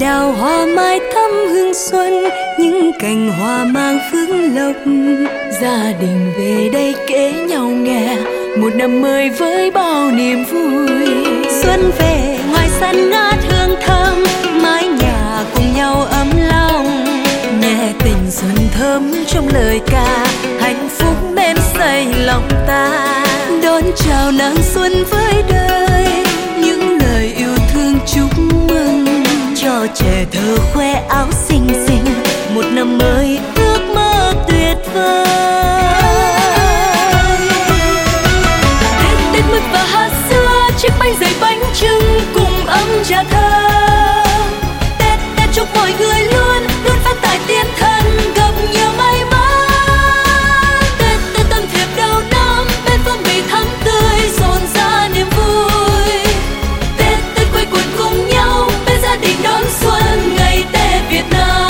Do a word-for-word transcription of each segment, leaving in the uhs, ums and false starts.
đào hoa mai thắm hương xuân, những cành hoa mang phước lộc. Gia đình về đây kể nhau nghe một năm mới với bao niềm vui. Xuân về ngoài sân ngát hương thơm, mái nhà cùng nhau ấm lòng. Nghe tình xuân thơm trong lời ca, hạnh phúc men say lòng ta. Đón chào nắng xuân với đời, những lời yêu thương chúc mừng. Cho trẻ thơ khoe áo xinh xinh, một năm mới ước mơ tuyệt vời. Tết Tết mứt và hạt dưa, chiếc bánh dày bánh trưng cùng ấm trà thơm. Tết Tết chúc mọi người luôn luôn phát tài tiến thân, gặp nhiều may mắn. Tết Tết tân thiệp đầu năm, bên phong bì thắm tươi rộn ra niềm vui. Tết Tết quây quần cùng nhau, bên gia đình đón xuân ngày Tết Việt Nam.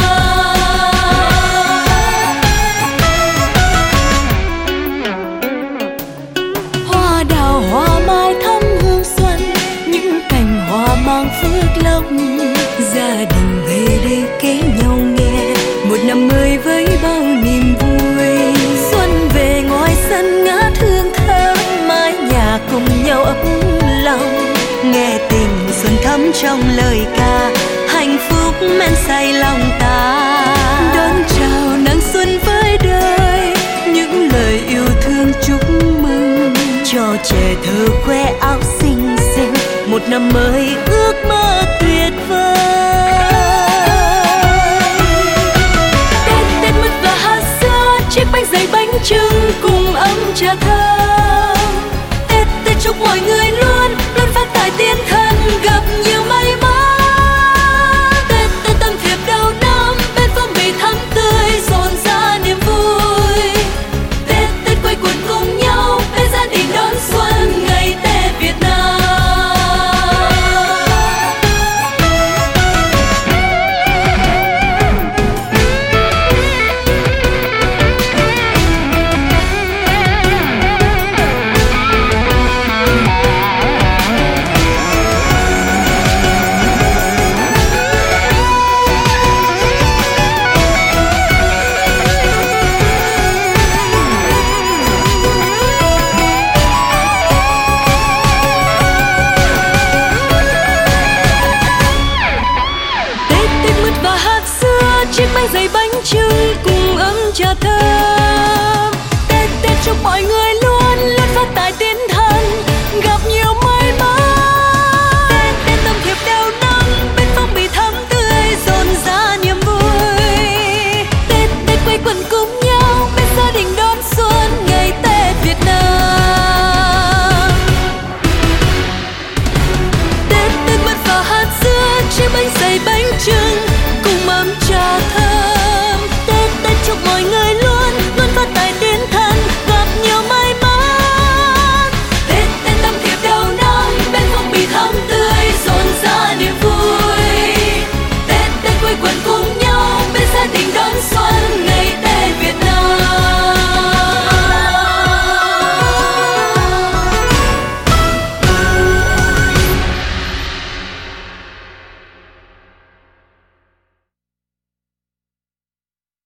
Hoa đào hoa mai thắm hương xuân, những cành hoa mang phước lộc. Gia đình về đây kể nhau nghe một năm mới với bao niềm vui. Xuân về ngoài sân ngát hương thơm, mái nhà cùng nhau ấm lòng. Nghe tình xuân thắm trong lời ca, hạnh phúc men say lòng ta. Đón chào nắng xuân với đời, những lời yêu thương chúc mừng. Cho trẻ thơ khoe áo xinh xinh, một năm mới ước mơ tuyệt vời. Tết Tết mứt và hạt dưa, chiếc bánh dày bánh trưng cùng ấm trà thơm.